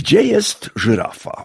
Gdzie jest żyrafa?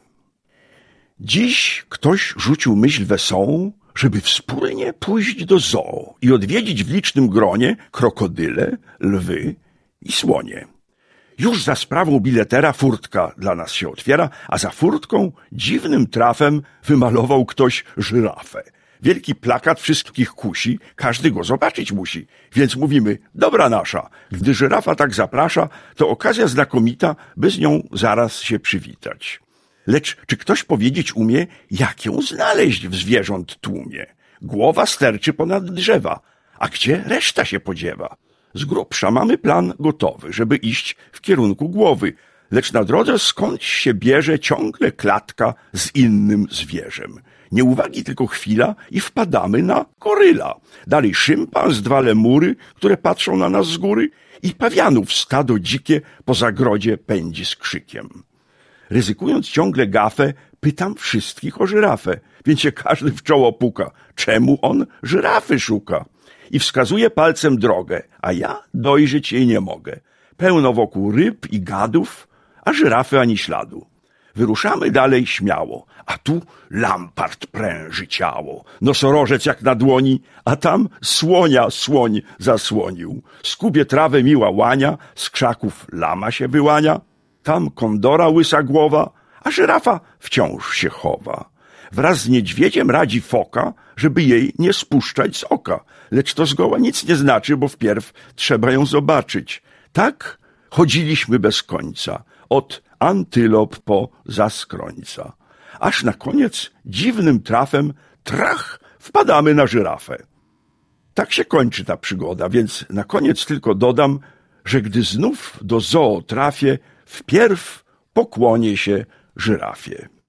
Dziś ktoś rzucił myśl wesołą, żeby wspólnie pójść do zoo i odwiedzić w licznym gronie krokodyle, lwy i słonie. Już za sprawą biletera furtka dla nas się otwiera, a za furtką dziwnym trafem wymalował ktoś żyrafę. Wielki plakat wszystkich kusi, każdy go zobaczyć musi. Więc mówimy, dobra nasza, gdy żyrafa tak zaprasza, to okazja znakomita, by z nią zaraz się przywitać. Lecz czy ktoś powiedzieć umie, jak ją znaleźć w zwierząt tłumie? Głowa sterczy ponad drzewa, a gdzie reszta się podziewa? Z grubsza mamy plan gotowy, żeby iść w kierunku głowy, lecz na drodze skądś się bierze ciągle klatka z innym zwierzem. Nieuwagi tylko chwila i wpadamy na goryla. Dalej szympans, dwa lemury, które patrzą na nas z góry i pawianów stado dzikie po zagrodzie pędzi z krzykiem. Ryzykując ciągle gafę, pytam wszystkich o żyrafę, więc się każdy w czoło puka. Czemu on żyrafy szuka? I wskazuje palcem drogę, a ja dojrzeć jej nie mogę. Pełno wokół ryb i gadów, a żyrafy ani śladu. Wyruszamy dalej śmiało, a tu lampart pręży ciało, nosorożec jak na dłoni, a tam słonia słoń zasłonił. Skubie trawę miła łania, z krzaków lama się wyłania, tam kondora łysa głowa, a żyrafa wciąż się chowa. Wraz z niedźwiedziem radzi foka, żeby jej nie spuszczać z oka, lecz to zgoła nic nie znaczy, bo wpierw trzeba ją zobaczyć. Tak chodziliśmy bez końca, od antylop po zaskrońca. Aż na koniec dziwnym trafem, trach, wpadamy na żyrafę. Tak się kończy ta przygoda, więc na koniec tylko dodam, że gdy znów do zoo trafię, wpierw pokłonię się żyrafie.